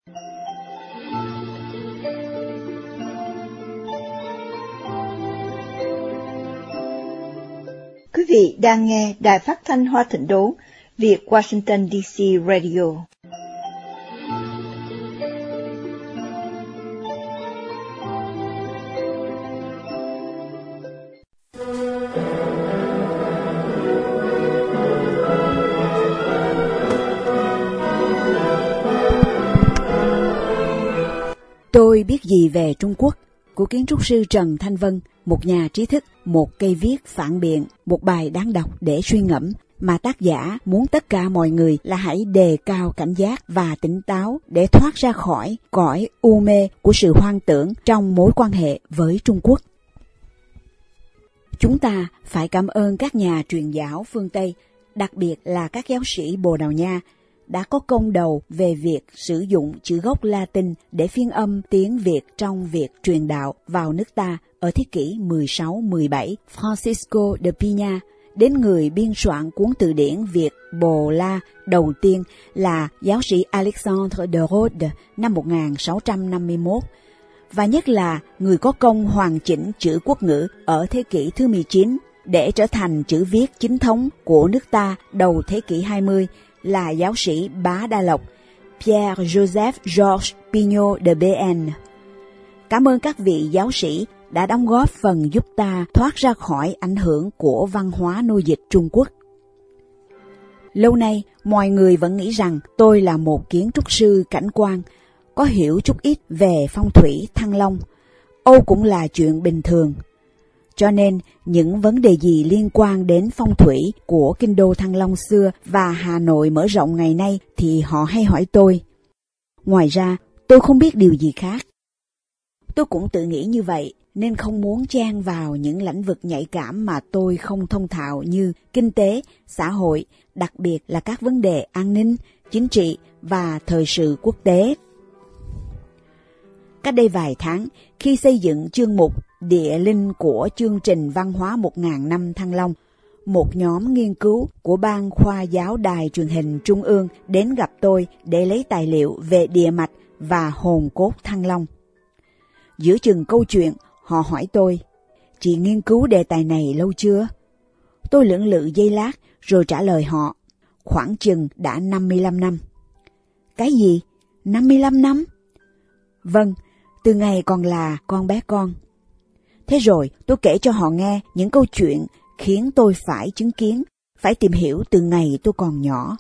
Quý vị đang nghe Đài Phát thanh Hoa Thịnh Đốn, Việt Washington DC Radio. Tôi biết gì về Trung Quốc của kiến trúc sư Trần Thanh Vân, một nhà trí thức, một cây viết phản biện, một bài đáng đọc để suy ngẫm, mà tác giả muốn tất cả mọi người là hãy đề cao cảnh giác và tỉnh táo để thoát ra khỏi cõi u mê của sự hoang tưởng trong mối quan hệ với Trung Quốc. Chúng ta phải cảm ơn các nhà truyền giáo phương Tây, đặc biệt là các giáo sĩ Bồ Đào Nha, đã có công đầu về việc sử dụng chữ gốc Latin để phiên âm tiếng Việt trong việc truyền đạo vào nước ta ở thế kỷ 16-17. Francisco de Pina, đến người biên soạn cuốn từ điển Việt Bồ La đầu tiên là giáo sĩ Alexandre de Rhodes năm 1651, và nhất là người có công hoàn chỉnh chữ quốc ngữ ở thế kỷ thứ 19 để trở thành chữ viết chính thống của nước ta đầu thế kỷ 20, là giáo sĩ Bá Đa Lộc, Pierre-Joseph Georges Pignot de Béarn. Cảm ơn các vị giáo sĩ đã đóng góp phần giúp ta thoát ra khỏi ảnh hưởng của văn hóa nô dịch Trung Quốc. Lâu nay, mọi người vẫn nghĩ rằng tôi là một kiến trúc sư cảnh quan, có hiểu chút ít về phong thủy Thăng Long. Âu cũng là chuyện bình thường. Cho nên, những vấn đề gì liên quan đến phong thủy của kinh đô Thăng Long xưa và Hà Nội mở rộng ngày nay thì họ hay hỏi tôi. Ngoài ra, tôi không biết điều gì khác. Tôi cũng tự nghĩ như vậy, nên không muốn chen vào những lĩnh vực nhạy cảm mà tôi không thông thạo như kinh tế, xã hội, đặc biệt là các vấn đề an ninh, chính trị và thời sự quốc tế. Cách đây vài tháng, khi xây dựng chương mục Địa linh của chương trình văn hóa 1000 năm Thăng Long, một nhóm nghiên cứu của Ban Khoa giáo Đài truyền hình Trung ương đến gặp tôi để lấy tài liệu về địa mạch và hồn cốt Thăng Long. Giữa chừng câu chuyện, họ hỏi tôi, chị nghiên cứu đề tài này lâu chưa? Tôi lưỡng lự giây lát rồi trả lời họ, khoảng chừng đã 55 năm. Cái gì? 55 năm? Vâng, từ ngày còn là con bé con. Thế rồi tôi kể cho họ nghe những câu chuyện khiến tôi phải chứng kiến, phải tìm hiểu từ ngày tôi còn nhỏ.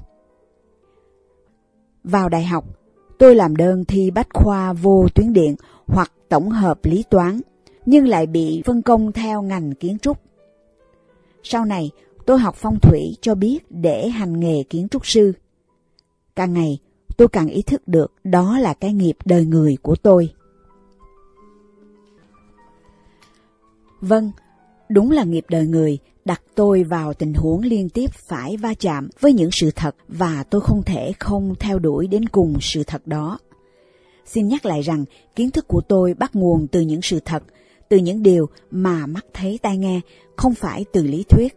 Vào đại học, tôi làm đơn thi bách khoa vô tuyến điện hoặc tổng hợp lý toán, nhưng lại bị phân công theo ngành kiến trúc. Sau này, tôi học phong thủy cho biết để hành nghề kiến trúc sư. Càng ngày, tôi càng ý thức được đó là cái nghiệp đời người của tôi. Vâng, đúng là nghiệp đời người đặt tôi vào tình huống liên tiếp phải va chạm với những sự thật và tôi không thể không theo đuổi đến cùng sự thật đó. Xin nhắc lại rằng kiến thức của tôi bắt nguồn từ những sự thật, từ những điều mà mắt thấy tai nghe, không phải từ lý thuyết.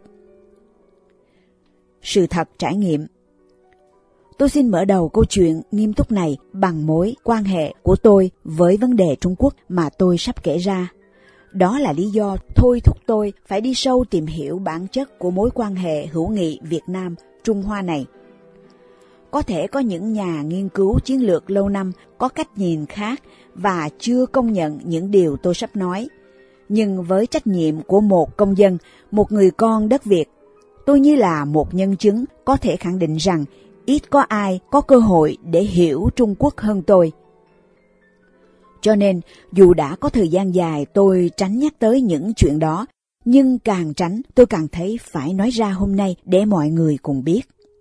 Sự thật trải nghiệm. Tôi xin mở đầu câu chuyện nghiêm túc này bằng mối quan hệ của tôi với vấn đề Trung Quốc mà tôi sắp kể ra. Đó là lý do thôi thúc tôi phải đi sâu tìm hiểu bản chất của mối quan hệ hữu nghị Việt Nam-Trung Hoa này. Có thể có những nhà nghiên cứu chiến lược lâu năm có cách nhìn khác và chưa công nhận những điều tôi sắp nói. Nhưng với trách nhiệm của một công dân, một người con đất Việt, tôi như là một nhân chứng có thể khẳng định rằng ít có ai có cơ hội để hiểu Trung Quốc hơn tôi. Cho nên, dù đã có thời gian dài tôi tránh nhắc tới những chuyện đó, nhưng càng tránh tôi càng thấy phải nói ra hôm nay để mọi người cùng biết.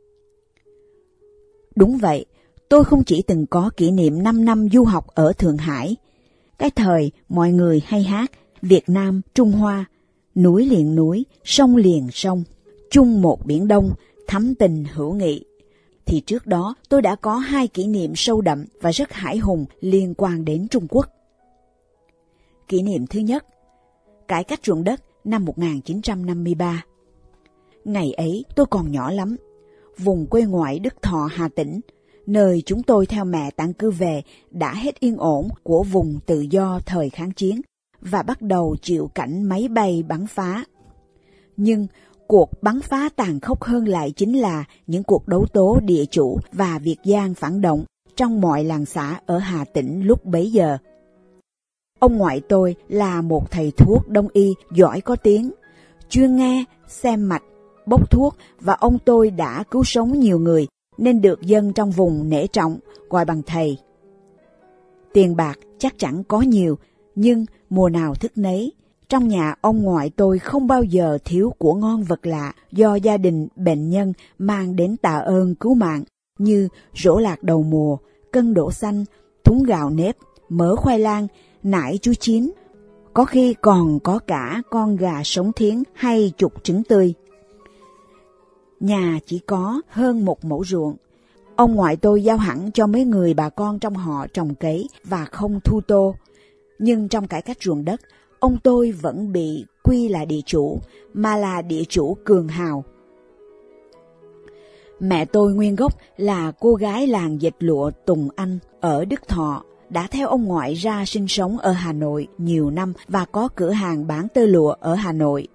Đúng vậy, tôi không chỉ từng có kỷ niệm 5 năm du học ở Thượng Hải, cái thời mọi người hay hát Việt Nam, Trung Hoa, núi liền núi, sông liền sông, chung một biển Đông, thắm tình hữu nghị. Thì trước đó tôi đã có 2 kỷ niệm sâu đậm và rất hãi hùng liên quan đến Trung Quốc. Kỷ niệm thứ nhất, cải cách ruộng đất năm 1953. Ngày ấy tôi còn nhỏ lắm, vùng quê ngoại Đức Thọ, Hà Tĩnh, nơi chúng tôi theo mẹ tản cư về đã hết yên ổn của vùng tự do thời kháng chiến và bắt đầu chịu cảnh máy bay bắn phá. Nhưng cuộc bắn phá tàn khốc hơn lại chính là những cuộc đấu tố địa chủ và Việt Giang phản động trong mọi làng xã ở Hà Tĩnh lúc bấy giờ. Ông ngoại tôi là một thầy thuốc đông y giỏi có tiếng, chuyên nghe, xem mạch, bốc thuốc, và ông tôi đã cứu sống nhiều người nên được dân trong vùng nể trọng, gọi bằng thầy. Tiền bạc chắc chẳng có nhiều, nhưng mùa nào thức nấy. Trong nhà ông ngoại tôi không bao giờ thiếu của ngon vật lạ do gia đình bệnh nhân mang đến tạ ơn cứu mạng, như rổ lạc đầu mùa, cân đỗ xanh, thúng gạo nếp, mỡ khoai lang, nải chuối chín, có khi còn có cả con gà sống thiến hay chục trứng tươi. Nhà chỉ có hơn 1 mẫu ruộng. Ông ngoại tôi giao hẳn cho mấy người bà con trong họ trồng cấy và không thu tô. Nhưng trong cải cách ruộng đất, ông tôi vẫn bị quy là địa chủ, mà là địa chủ cường hào. Mẹ tôi nguyên gốc là cô gái làng dệt lụa Tùng Anh ở Đức Thọ, đã theo ông ngoại ra sinh sống ở Hà Nội nhiều năm và có cửa hàng bán tơ lụa ở Hà Nội.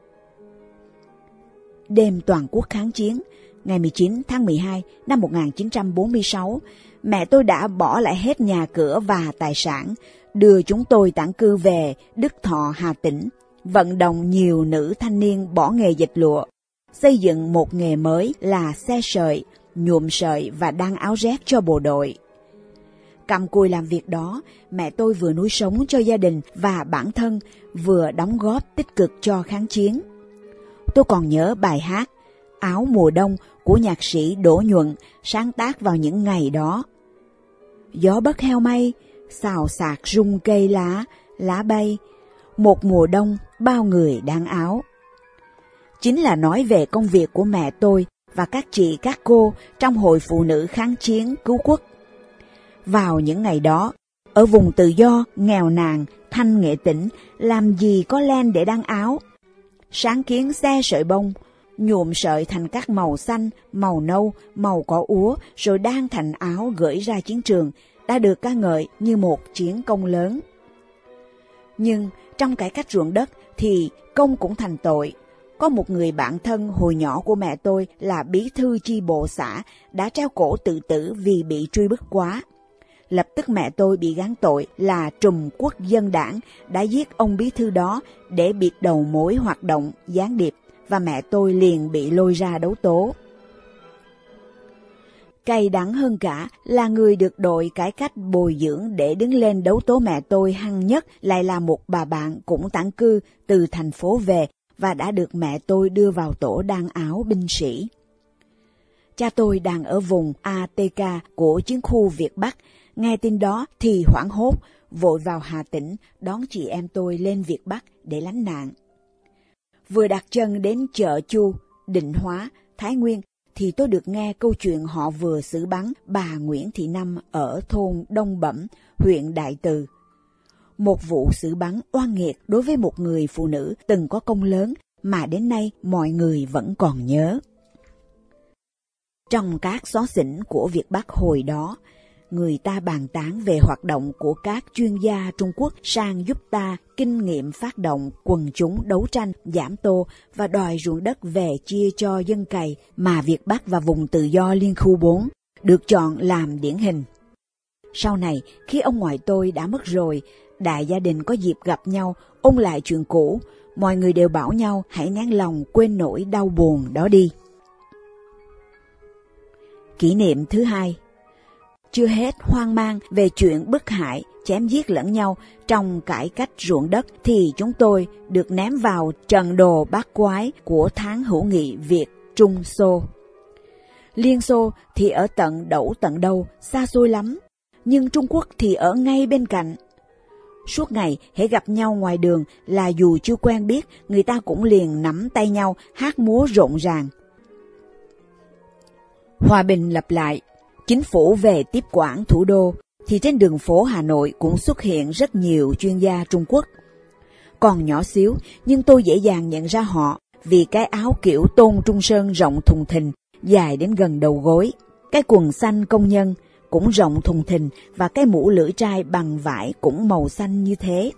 Đêm toàn quốc kháng chiến, ngày 19 tháng 12 năm 1946, mẹ tôi đã bỏ lại hết nhà cửa và tài sản, đưa chúng tôi tản cư về Đức Thọ, Hà Tĩnh, vận động nhiều nữ thanh niên bỏ nghề dệt lụa, xây dựng một nghề mới là xe sợi, nhuộm sợi và đan áo rét cho bộ đội. Cặm cụi làm việc đó, mẹ tôi vừa nuôi sống cho gia đình và bản thân, vừa đóng góp tích cực cho kháng chiến. Tôi còn nhớ bài hát Áo mùa đông của nhạc sĩ Đỗ Nhuận sáng tác vào những ngày đó. Gió bất heo mây, xào xạc rung cây lá bay, một mùa đông bao người đan áo. Chính là nói về công việc của mẹ tôi và các chị các cô trong Hội Phụ nữ kháng chiến cứu quốc. Vào những ngày đó, ở vùng tự do, nghèo nàn, Thanh Nghệ Tĩnh, làm gì có len để đan áo. Sáng kiến xe sợi bông, nhuộm sợi thành các màu xanh, màu nâu, màu cỏ úa, rồi đan thành áo gửi ra chiến trường, đã được ca ngợi như một chiến công lớn. Nhưng trong cải cách ruộng đất thì công cũng thành tội. Có một người bạn thân hồi nhỏ của mẹ tôi là bí thư chi bộ xã đã treo cổ tự tử vì bị truy bức quá. Lập tức mẹ tôi bị gán tội là trùm quốc dân đảng đã giết ông bí thư đó để bịt đầu mối hoạt động gián điệp, và mẹ tôi liền bị lôi ra đấu tố. Cay đắng hơn cả là người được đội cải cách bồi dưỡng để đứng lên đấu tố mẹ tôi hăng nhất lại là một bà bạn cũng tản cư từ thành phố về và đã được mẹ tôi đưa vào tổ đan áo binh sĩ. Cha tôi đang ở vùng ATK của chiến khu Việt Bắc, nghe tin đó thì hoảng hốt, vội vào Hà Tĩnh đón chị em tôi lên Việt Bắc để lánh nạn. Vừa đặt chân đến chợ Chu, Định Hóa, Thái Nguyên thì tôi được nghe câu chuyện họ vừa xử bắn bà Nguyễn Thị Năm ở thôn Đông Bẩm, huyện Đại Từ. Một vụ xử bắn oan nghiệt đối với một người phụ nữ từng có công lớn mà đến nay mọi người vẫn còn nhớ. Trong các xó xỉnh của Việt Bắc hồi đó, người ta bàn tán về hoạt động của các chuyên gia Trung Quốc sang giúp ta kinh nghiệm phát động quần chúng đấu tranh, giảm tô và đòi ruộng đất về chia cho dân cày mà Việt Bắc và vùng tự do Liên khu 4 được chọn làm điển hình. Sau này, khi ông ngoại tôi đã mất rồi, đại gia đình có dịp gặp nhau, ôn lại chuyện cũ, mọi người đều bảo nhau hãy nén lòng quên nỗi đau buồn đó đi. Kỷ niệm thứ 2. Chưa hết hoang mang về chuyện bức hại, chém giết lẫn nhau trong cải cách ruộng đất thì chúng tôi được ném vào trận đồ bát quái của tháng hữu nghị Việt Trung Xô. Liên Xô thì ở tận đâu, xa xôi lắm, nhưng Trung Quốc thì ở ngay bên cạnh. Suốt ngày hễ gặp nhau ngoài đường là dù chưa quen biết, người ta cũng liền nắm tay nhau hát múa rộn ràng. Hòa bình lập lại, chính phủ về tiếp quản thủ đô, thì trên đường phố Hà Nội cũng xuất hiện rất nhiều chuyên gia Trung Quốc. Còn nhỏ xíu, nhưng tôi dễ dàng nhận ra họ vì cái áo kiểu Tôn Trung Sơn rộng thùng thình, dài đến gần đầu gối. Cái quần xanh công nhân cũng rộng thùng thình và cái mũ lưỡi trai bằng vải cũng màu xanh như thế.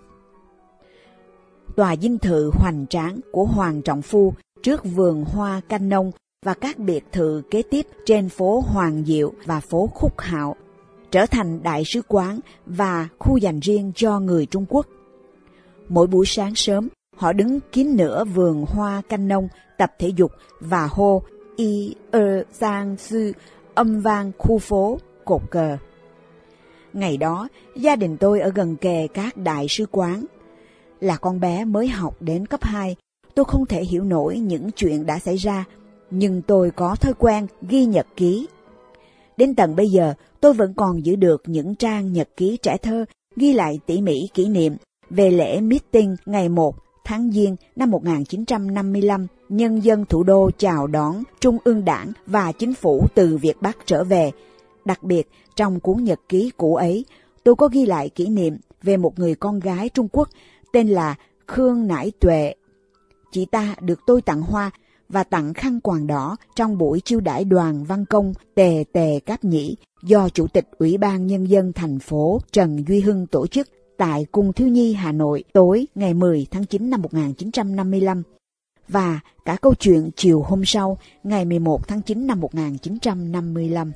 Tòa dinh thự hoành tráng của Hoàng Trọng Phu trước vườn hoa canh nông và các biệt thự kế tiếp trên phố Hoàng Diệu và phố Khúc Hạo trở thành đại sứ quán và khu dành riêng cho người Trung Quốc. Mỗi buổi sáng sớm, họ đứng kín nửa vườn hoa canh nông, tập thể dục và hô y sang sư, âm vang khu phố, cột cờ. Ngày đó, gia đình tôi ở gần kề các đại sứ quán. Là con bé mới học đến cấp 2, tôi không thể hiểu nổi những chuyện đã xảy ra, nhưng tôi có thói quen ghi nhật ký. Đến tận bây giờ, tôi vẫn còn giữ được những trang nhật ký trẻ thơ ghi lại tỉ mỉ kỷ niệm về lễ meeting ngày 1 tháng Giêng năm 1955, nhân dân thủ đô chào đón Trung ương Đảng và Chính phủ từ Việt Bắc trở về. Đặc biệt, trong cuốn nhật ký cũ ấy, tôi có ghi lại kỷ niệm về một người con gái Trung Quốc tên là Khương Nải Tuệ. Chị ta được tôi tặng hoa và tặng khăn quàng đỏ trong buổi chiêu đãi đoàn văn công Tề Tề Cáp Nhĩ do Chủ tịch Ủy ban Nhân dân thành phố Trần Duy Hưng tổ chức tại Cung Thiếu Nhi Hà Nội tối ngày 10 tháng 9 năm 1955 và cả câu chuyện chiều hôm sau ngày 11 tháng 9 năm 1955.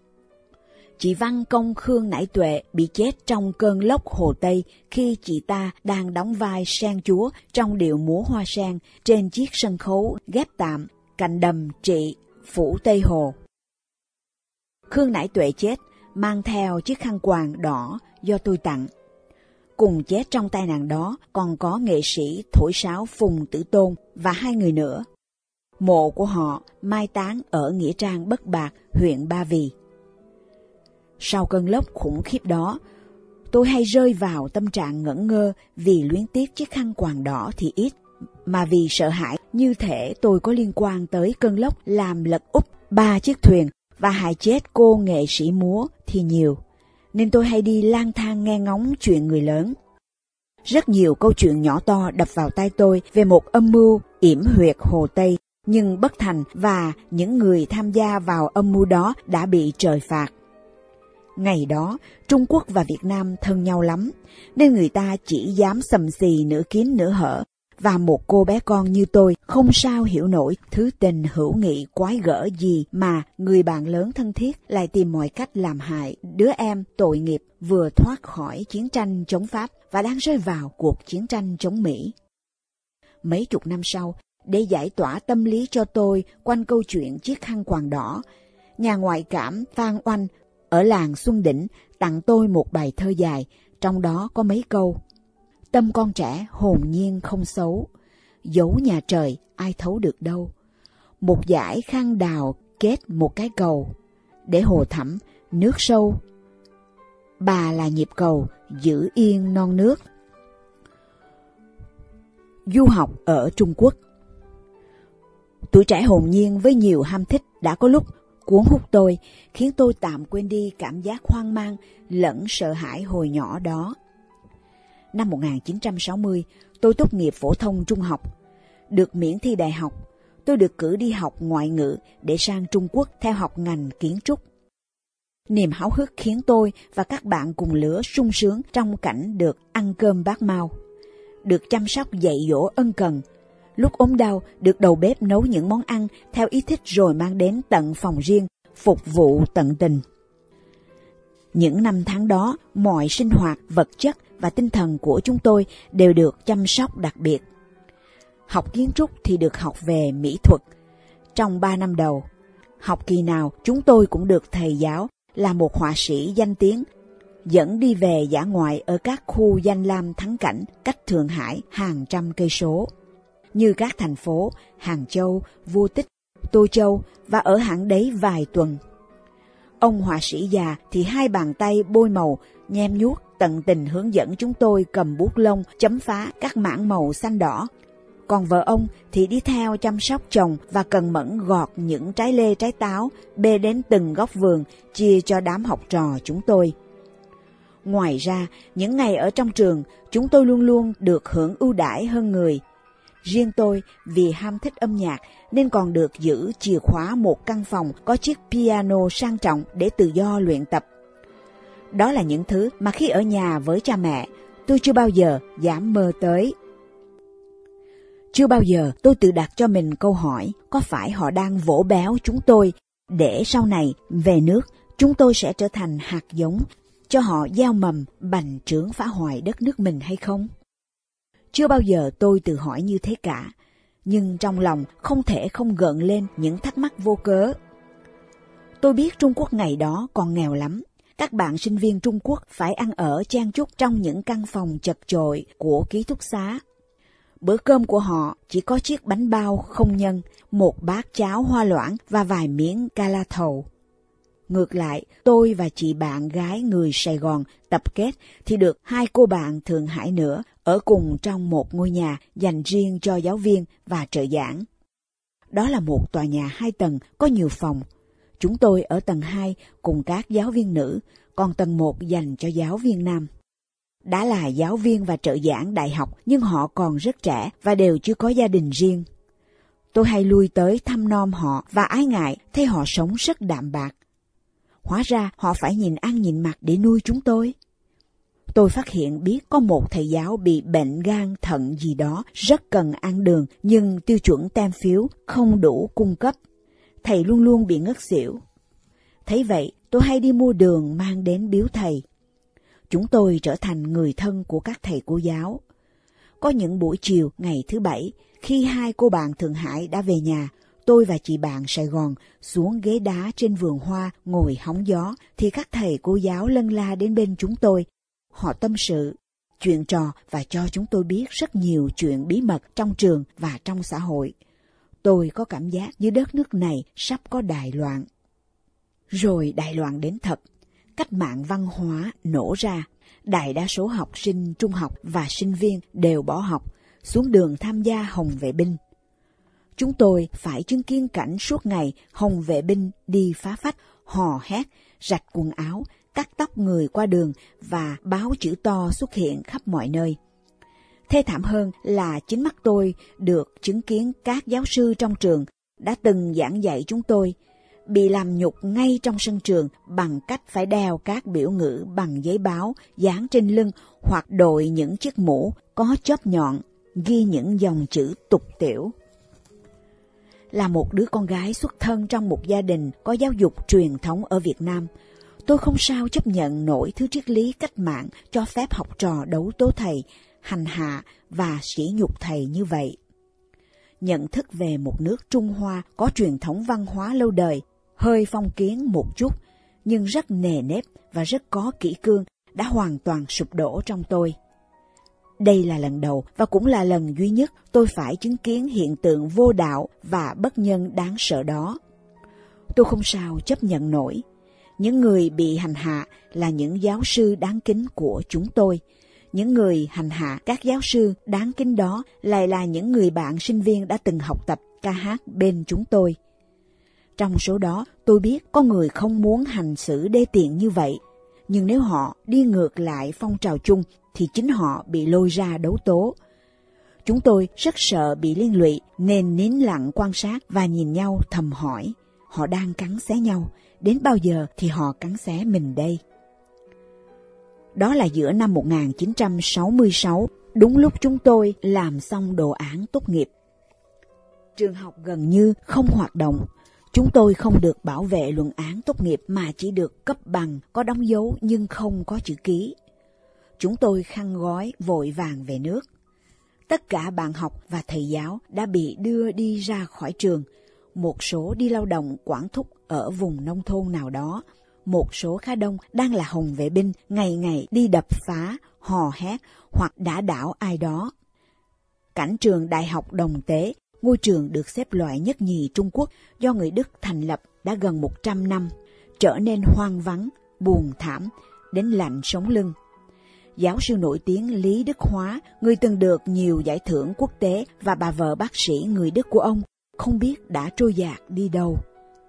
Chị văn công Khương Nải Tuệ bị chết trong cơn lốc Hồ Tây khi chị ta đang đóng vai sen chúa trong điệu múa hoa sen trên chiếc sân khấu ghép tạm cạnh đầm Trị, phủ Tây Hồ. Khương Nải Tuệ chết mang theo chiếc khăn quàng đỏ do tôi tặng. Cùng chết trong tai nạn đó còn có nghệ sĩ thổi sáo Phùng Tử Tôn và 2 người nữa. Mộ của họ mai táng ở nghĩa trang Bất Bạc, huyện Ba Vì. Sau cơn lốc khủng khiếp đó, tôi hay rơi vào tâm trạng ngẩn ngơ vì luyến tiếc chiếc khăn quàng đỏ thì ít, mà vì sợ hãi như thể tôi có liên quan tới cơn lốc làm lật úp 3 chiếc thuyền và hại chết cô nghệ sĩ múa thì nhiều, nên tôi hay đi lang thang nghe ngóng chuyện người lớn. Rất nhiều câu chuyện nhỏ to đập vào tai tôi về một âm mưu yểm huyệt Hồ Tây, nhưng bất thành và những người tham gia vào âm mưu đó đã bị trời phạt. Ngày đó, Trung Quốc và Việt Nam thân nhau lắm, nên người ta chỉ dám sầm xì nửa kín nửa hở, và một cô bé con như tôi không sao hiểu nổi thứ tình hữu nghị quái gở gì mà người bạn lớn thân thiết lại tìm mọi cách làm hại đứa em tội nghiệp vừa thoát khỏi chiến tranh chống Pháp và đang rơi vào cuộc chiến tranh chống Mỹ. Mấy chục năm sau, để giải tỏa tâm lý cho tôi quanh câu chuyện chiếc khăn quàng đỏ, nhà ngoại cảm Phan Oanh ở làng Xuân Đỉnh tặng tôi một bài thơ dài, trong đó có mấy câu: tâm con trẻ hồn nhiên không xấu, dấu nhà trời ai thấu được đâu. Một dải khăn đào kết một cái cầu, để hồ thẳm nước sâu. Bà là nhịp cầu giữ yên non nước. Du học ở Trung Quốc. Tuổi trẻ hồn nhiên với nhiều ham thích đã có lúc cuốn hút tôi, khiến tôi tạm quên đi cảm giác hoang mang lẫn sợ hãi hồi nhỏ đó. Năm 1960, tôi tốt nghiệp phổ thông trung học. Được miễn thi đại học, tôi được cử đi học ngoại ngữ để sang Trung Quốc theo học ngành kiến trúc. Niềm háo hức khiến tôi và các bạn cùng lứa sung sướng trong cảnh được ăn cơm bát mao, được chăm sóc dạy dỗ ân cần. Lúc ốm đau, được đầu bếp nấu những món ăn theo ý thích rồi mang đến tận phòng riêng, phục vụ tận tình. Những năm tháng đó, mọi sinh hoạt, vật chất và tinh thần của chúng tôi đều được chăm sóc đặc biệt. Học kiến trúc thì được học về mỹ thuật. Trong 3 năm đầu, học kỳ nào chúng tôi cũng được thầy giáo là một họa sĩ danh tiếng dẫn đi về dã ngoại ở các khu danh lam thắng cảnh cách Thượng Hải hàng trăm cây số, như các thành phố Hàng Châu, Vô Tích, Tô Châu, và ở hẳn đấy vài tuần. Ông họa sĩ già thì 2 bàn tay bôi màu, nhem nhuốc tận tình hướng dẫn chúng tôi cầm bút lông chấm phá các mảng màu xanh đỏ. Còn vợ ông thì đi theo chăm sóc chồng và cần mẫn gọt những trái lê trái táo bê đến từng góc vườn chia cho đám học trò chúng tôi. Ngoài ra, những ngày ở trong trường, chúng tôi luôn luôn được hưởng ưu đãi hơn người. Riêng tôi, vì ham thích âm nhạc, nên còn được giữ chìa khóa một căn phòng có chiếc piano sang trọng để tự do luyện tập. Đó là những thứ mà khi ở nhà với cha mẹ, tôi chưa bao giờ dám mơ tới. Chưa bao giờ tôi tự đặt cho mình câu hỏi, có phải họ đang vỗ béo chúng tôi để sau này về nước chúng tôi sẽ trở thành hạt giống cho họ gieo mầm bành trướng phá hoại đất nước mình hay không? Chưa bao giờ tôi tự hỏi như thế cả, nhưng trong lòng không thể không gợn lên những thắc mắc vô cớ. Tôi biết Trung Quốc ngày đó còn nghèo lắm. Các bạn sinh viên Trung Quốc phải ăn ở chen chúc trong những căn phòng chật chội của ký túc xá. Bữa cơm của họ chỉ có chiếc bánh bao không nhân, một bát cháo hoa loãng và vài miếng cala thầu. Ngược lại, tôi và chị bạn gái người Sài Gòn tập kết thì được 2 cô bạn Thượng Hải nữa ở cùng trong một ngôi nhà dành riêng cho giáo viên và trợ giảng. Đó là một tòa nhà 2 tầng có nhiều phòng. Chúng tôi ở tầng 2 cùng các giáo viên nữ, còn tầng 1 dành cho giáo viên nam. Đã là giáo viên và trợ giảng đại học nhưng họ còn rất trẻ và đều chưa có gia đình riêng. Tôi hay lui tới thăm nom họ và ái ngại thấy họ sống rất đạm bạc. Hóa ra họ phải nhìn ăn nhìn mặc để nuôi chúng tôi. Tôi phát hiện biết có một thầy giáo bị bệnh gan thận gì đó rất cần ăn đường nhưng tiêu chuẩn tem phiếu không đủ cung cấp. Thầy luôn luôn bị ngất xỉu. Thấy vậy, tôi hay đi mua đường mang đến biếu thầy. Chúng tôi trở thành người thân của các thầy cô giáo. Có những buổi chiều ngày thứ Bảy, khi 2 cô bạn Thượng Hải đã về nhà, tôi và chị bạn Sài Gòn xuống ghế đá trên vườn hoa ngồi hóng gió, thì các thầy cô giáo lân la đến bên chúng tôi. Họ tâm sự, chuyện trò và cho chúng tôi biết rất nhiều chuyện bí mật trong trường và trong xã hội. Tôi có cảm giác như đất nước này sắp có đại loạn. Rồi đại loạn đến thật. Cách mạng văn hóa nổ ra. Đại đa số học sinh trung học và sinh viên đều bỏ học, xuống đường tham gia hồng vệ binh. Chúng tôi phải chứng kiến cảnh suốt ngày hồng vệ binh đi phá phách, hò hét, rạch quần áo, cắt tóc người qua đường và báo chữ to xuất hiện khắp mọi nơi. Thê thảm hơn là chính mắt tôi được chứng kiến các giáo sư trong trường đã từng giảng dạy chúng tôi bị làm nhục ngay trong sân trường bằng cách phải đeo các biểu ngữ bằng giấy báo dán trên lưng hoặc đội những chiếc mũ có chóp nhọn ghi những dòng chữ tục tĩu. Là một đứa con gái xuất thân trong một gia đình có giáo dục truyền thống ở Việt Nam, tôi không sao chấp nhận nổi thứ triết lý cách mạng cho phép học trò đấu tố thầy, hành hạ và sỉ nhục thầy như vậy. Nhận thức về một nước Trung Hoa có truyền thống văn hóa lâu đời, hơi phong kiến một chút, nhưng rất nề nếp và rất có kỷ cương, đã hoàn toàn sụp đổ trong tôi. Đây là lần đầu và cũng là lần duy nhất tôi phải chứng kiến hiện tượng vô đạo và bất nhân đáng sợ đó. Tôi không sao chấp nhận nổi. Những người bị hành hạ là những giáo sư đáng kính của chúng tôi. Những người hành hạ các giáo sư đáng kính đó lại là những người bạn sinh viên đã từng học tập ca hát bên chúng tôi. Trong số đó, tôi biết có người không muốn hành xử đê tiện như vậy, nhưng nếu họ đi ngược lại phong trào chung thì chính họ bị lôi ra đấu tố. Chúng tôi rất sợ bị liên lụy nên nín lặng quan sát và nhìn nhau thầm hỏi, họ đang cắn xé nhau, đến bao giờ thì họ cắn xé mình đây? Đó là giữa năm 1966, đúng lúc chúng tôi làm xong đồ án tốt nghiệp. Trường học gần như không hoạt động. Chúng tôi không được bảo vệ luận án tốt nghiệp mà chỉ được cấp bằng có đóng dấu nhưng không có chữ ký. Chúng tôi khăn gói vội vàng về nước. Tất cả bạn học và thầy giáo đã bị đưa đi ra khỏi trường. Một số đi lao động quản thúc ở vùng nông thôn nào đó. Một số khá đông đang là hồng vệ binh ngày ngày đi đập phá, hò hét hoặc đả đảo ai đó. Cảnh trường Đại học Đồng Tế, ngôi trường được xếp loại nhất nhì Trung Quốc do người Đức thành lập đã gần 100 năm, trở nên hoang vắng, buồn thảm, đến lạnh sống lưng. Giáo sư nổi tiếng Lý Đức Hóa, người từng được nhiều giải thưởng quốc tế, và bà vợ bác sĩ người Đức của ông, không biết đã trôi dạt đi đâu.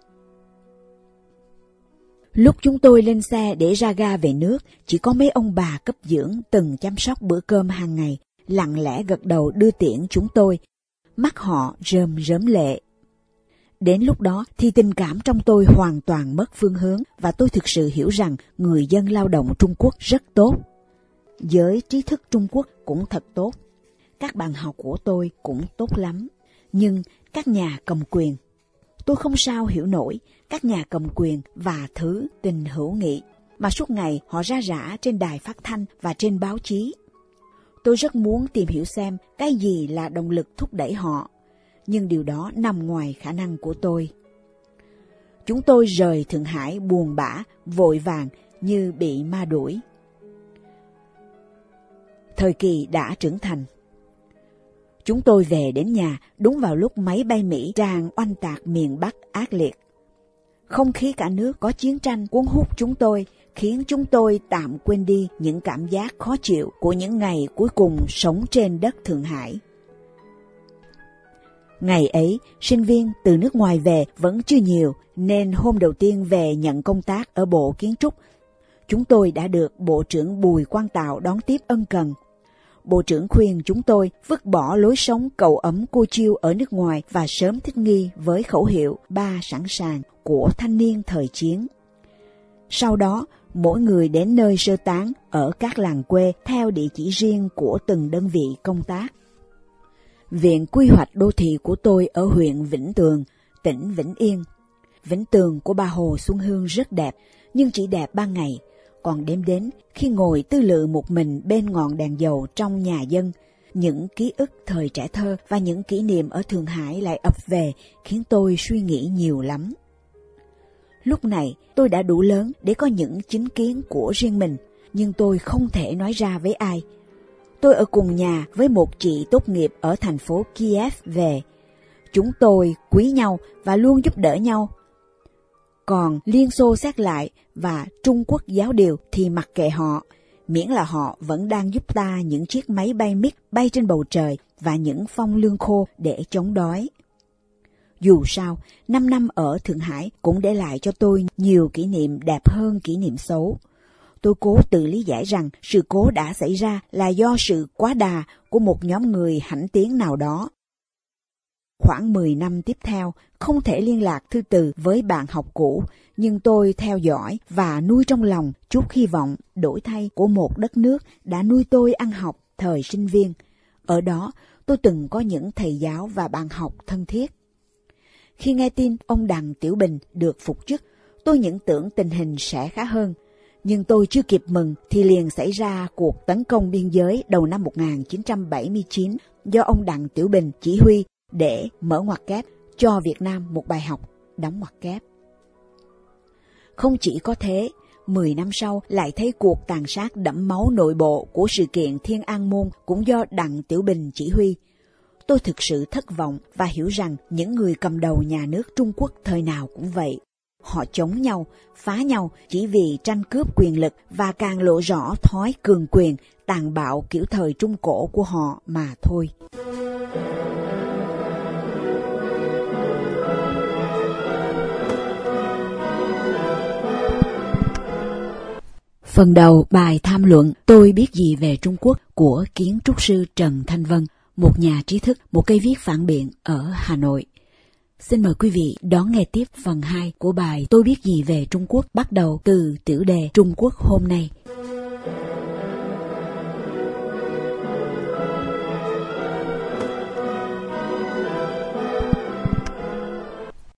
Lúc chúng tôi lên xe để ra ga về nước, chỉ có mấy ông bà cấp dưỡng từng chăm sóc bữa cơm hàng ngày, lặng lẽ gật đầu đưa tiễn chúng tôi, mắt họ rơm rớm lệ. Đến lúc đó thì tình cảm trong tôi hoàn toàn mất phương hướng và tôi thực sự hiểu rằng người dân lao động Trung Quốc rất tốt. Giới trí thức Trung Quốc cũng thật tốt. Các bạn học của tôi cũng tốt lắm. Nhưng các nhà cầm quyền, tôi không sao hiểu nổi các nhà cầm quyền và thứ tình hữu nghị mà suốt ngày họ ra rã trên đài phát thanh và trên báo chí. Tôi rất muốn tìm hiểu xem cái gì là động lực thúc đẩy họ, nhưng điều đó nằm ngoài khả năng của tôi. Chúng tôi rời Thượng Hải buồn bã, vội vàng như bị ma đuổi. Thời kỳ đã trưởng thành. Chúng tôi về đến nhà đúng vào lúc máy bay Mỹ đang oanh tạc miền Bắc ác liệt. Không khí cả nước có chiến tranh cuốn hút chúng tôi, khiến chúng tôi tạm quên đi những cảm giác khó chịu của những ngày cuối cùng sống trên đất Thượng Hải. Ngày ấy, sinh viên từ nước ngoài về vẫn chưa nhiều, nên hôm đầu tiên về nhận công tác ở Bộ Kiến trúc, chúng tôi đã được Bộ trưởng Bùi Quang Tạo đón tiếp ân cần. Bộ trưởng khuyên chúng tôi vứt bỏ lối sống cầu ấm cô chiêu ở nước ngoài và sớm thích nghi với khẩu hiệu 3 sẵn sàng của thanh niên thời chiến. Sau đó, mỗi người đến nơi sơ tán ở các làng quê theo địa chỉ riêng của từng đơn vị công tác. Viện quy hoạch đô thị của tôi ở huyện Vĩnh Tường, tỉnh Vĩnh Yên. Vĩnh Tường của bà Hồ Xuân Hương rất đẹp, nhưng chỉ đẹp ban ngày. Còn đêm đến, khi ngồi tư lự một mình bên ngọn đèn dầu trong nhà dân, những ký ức thời trẻ thơ và những kỷ niệm ở Thượng Hải lại ập về, khiến tôi suy nghĩ nhiều lắm. Lúc này, tôi đã đủ lớn để có những chính kiến của riêng mình, nhưng tôi không thể nói ra với ai. Tôi ở cùng nhà với một chị tốt nghiệp ở thành phố Kiev về. Chúng tôi quý nhau và luôn giúp đỡ nhau. Còn Liên Xô xét lại và Trung Quốc giáo điều thì mặc kệ họ, miễn là họ vẫn đang giúp ta những chiếc máy bay MiG bay trên bầu trời và những phong lương khô để chống đói. Dù sao, 5 năm ở Thượng Hải cũng để lại cho tôi nhiều kỷ niệm đẹp hơn kỷ niệm xấu. Tôi cố tự lý giải rằng sự cố đã xảy ra là do sự quá đà của một nhóm người hãnh tiến nào đó. Khoảng 10 năm tiếp theo, không thể liên lạc thư từ với bạn học cũ, nhưng tôi theo dõi và nuôi trong lòng chút hy vọng đổi thay của một đất nước đã nuôi tôi ăn học thời sinh viên. Ở đó, tôi từng có những thầy giáo và bạn học thân thiết. Khi nghe tin ông Đặng Tiểu Bình được phục chức, tôi những tưởng tình hình sẽ khá hơn. Nhưng tôi chưa kịp mừng thì liền xảy ra cuộc tấn công biên giới đầu năm 1979 do ông Đặng Tiểu Bình chỉ huy để mở ngoặc kép cho Việt Nam một bài học, đóng ngoặc kép. Không chỉ có thế, 10 năm sau lại thấy cuộc tàn sát đẫm máu nội bộ của sự kiện Thiên An Môn cũng do Đặng Tiểu Bình chỉ huy. Tôi thực sự thất vọng và hiểu rằng những người cầm đầu nhà nước Trung Quốc thời nào cũng vậy. Họ chống nhau, phá nhau chỉ vì tranh cướp quyền lực và càng lộ rõ thói cường quyền, tàn bạo kiểu thời Trung Cổ của họ mà thôi. Phần đầu bài tham luận Tôi biết gì về Trung Quốc của kiến trúc sư Trần Thanh Vân, một nhà trí thức, một cây viết phản biện ở Hà Nội. Xin mời quý vị đón nghe tiếp phần 2 của bài Tôi biết gì về Trung Quốc, bắt đầu từ tiểu đề Trung Quốc hôm nay.